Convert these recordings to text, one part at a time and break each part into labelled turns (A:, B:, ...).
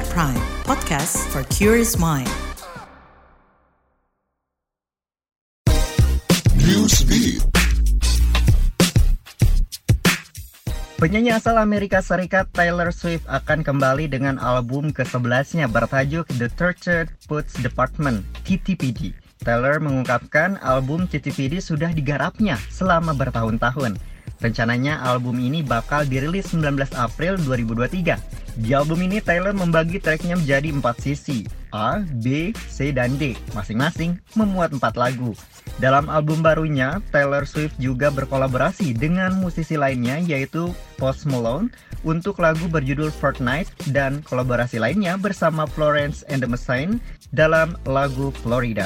A: KBR Prime, podcast for curious mind.
B: Newsbeat.
C: Penyanyi asal Amerika Serikat Taylor Swift akan kembali dengan album ke-11-nya bertajuk The Tortured Poets Department, TTPD. Taylor mengungkapkan album TTPD sudah digarapnya selama bertahun-tahun. Rencananya album ini bakal dirilis 19 April 2023. Di album ini Taylor membagi tracknya menjadi 4 sisi, A, B, C, dan D. Masing-masing memuat 4 lagu. Dalam album barunya, Taylor Swift juga berkolaborasi dengan musisi lainnya yaitu Post Malone untuk lagu berjudul Fortnite dan kolaborasi lainnya bersama Florence and the Machine dalam lagu Florida.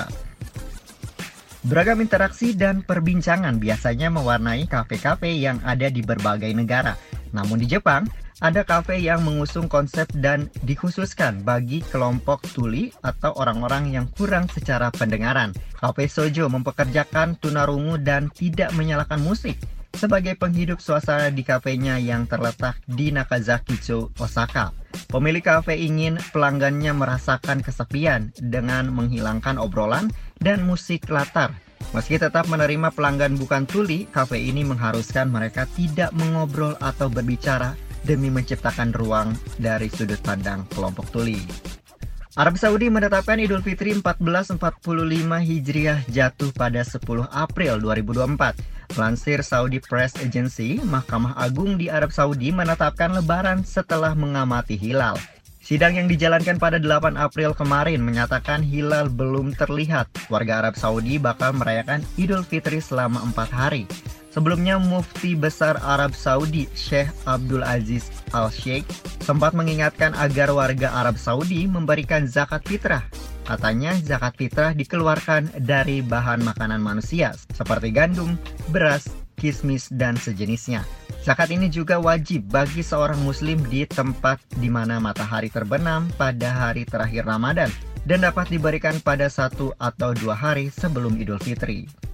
C: Beragam interaksi dan perbincangan biasanya mewarnai kafe-kafe yang ada di berbagai negara. Namun di Jepang, ada kafe yang mengusung konsep dan dikhususkan bagi kelompok tuli atau orang-orang yang kurang secara pendengaran. Kafe Sojo mempekerjakan tunarungu dan tidak menyalakan musik sebagai penghidup suasana di kafenya yang terletak di Nakazakicho, Osaka. Pemilik kafe ingin pelanggannya merasakan kesepian dengan menghilangkan obrolan dan musik latar. Meski tetap menerima pelanggan bukan tuli, kafe ini mengharuskan mereka tidak mengobrol atau berbicara demi menciptakan ruang dari sudut pandang kelompok tuli. Arab Saudi menetapkan Idul Fitri 1445 Hijriah jatuh pada 10 April 2024. Melansir Saudi Press Agency, Mahkamah Agung di Arab Saudi menetapkan Lebaran setelah mengamati hilal. Sidang yang dijalankan pada 8 April kemarin menyatakan hilal belum terlihat. Warga Arab Saudi bakal merayakan Idul Fitri selama 4 hari. Sebelumnya, Mufti Besar Arab Saudi, Sheikh Abdul Aziz Al-Sheikh, sempat mengingatkan agar warga Arab Saudi memberikan zakat fitrah. Katanya, zakat fitrah dikeluarkan dari bahan makanan manusia, seperti gandum, beras, kismis, dan sejenisnya. Zakat ini juga wajib bagi seorang muslim di tempat di mana matahari terbenam pada hari terakhir Ramadan dan dapat diberikan pada 1 atau 2 hari sebelum Idul Fitri.